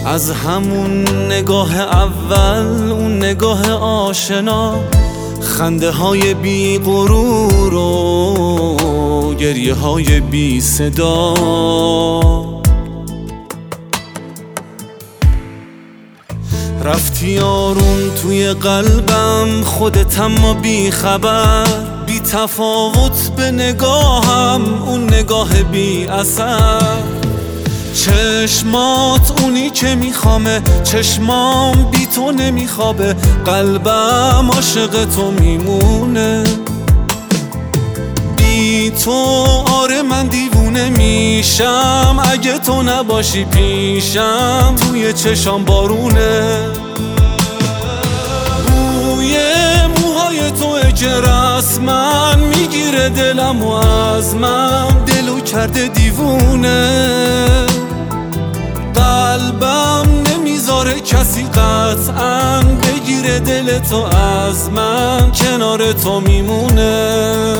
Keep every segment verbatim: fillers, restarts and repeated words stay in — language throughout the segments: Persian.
از همون نگاه اول، اون نگاه آشنا، خنده های بی غرور و گریه های بی صدا، رفتی آروم توی قلبم، خودت اما بی خبر، بی تفاوت به نگاهم، اون نگاه بی اثر. چشمات اونی که میخوامه، چشمام بی تو نمیخوابه، قلبم عاشق تو میمونه. بی تو آره من دیوونه میشم، اگه تو نباشی پیشم، روی چشام بارونه. بوی موهای تو که رسمن میگیره دلم و از من، دلو کرده دیوونه. قلبم نمیذاره کسی قطعاً بگیره دل تو از من، کنار تو میمونه.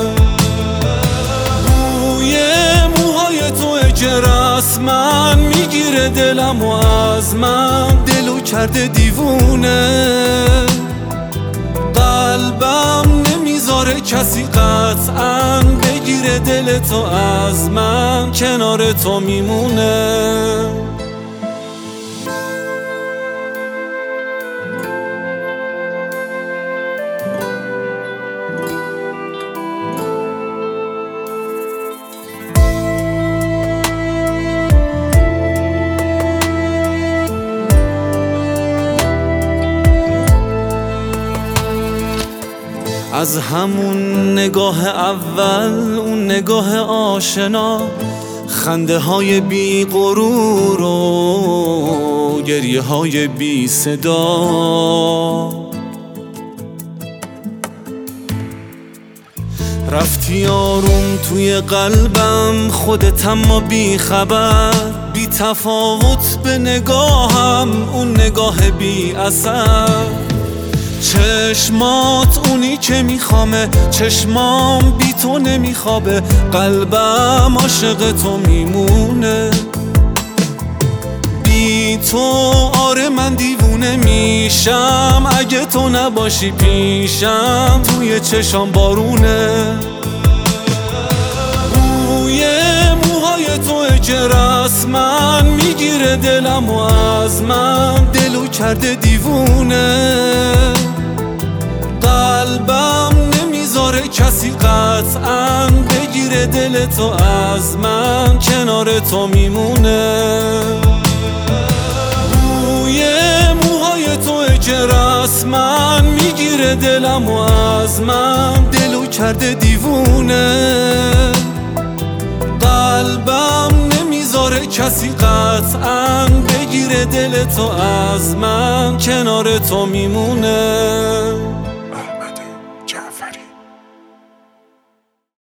بوی موهای تو که رسمن میگیره دلم و از من، دلو کرده دیوونه. قلبم نمیذاره کسی قطعاً بگیره دل تو از من، کنار تو میمونه. از همون نگاه اول، اون نگاه آشنا، خنده های بی غرور و گریه های بی صدا، رفتی آروم توی قلبم، خودت اما بی خبر، بی تفاوت به نگاهم، اون نگاه بی اثر. چشمات اونی که میخوامه، چشمام بی تو نمیخوابه، قلبم عاشق تو میمونه. بی تو آره من دیوونه میشم، اگه تو نباشی پیشم، توی چشام بارونه. بوی موهای تو که رسمن میگیره دلم و از من، دلو کرده دیوونه. قلبم نمیذاره کسی قطعاً بگیره دل تو از من، کنار تو میمونه. بوی موهای تو که رسمن میگیره دلم و از من، دلو کرده دیوونه. قلبم نمیذاره کسی قطعاً بگیره دل تو از من، کنار تو میمونه.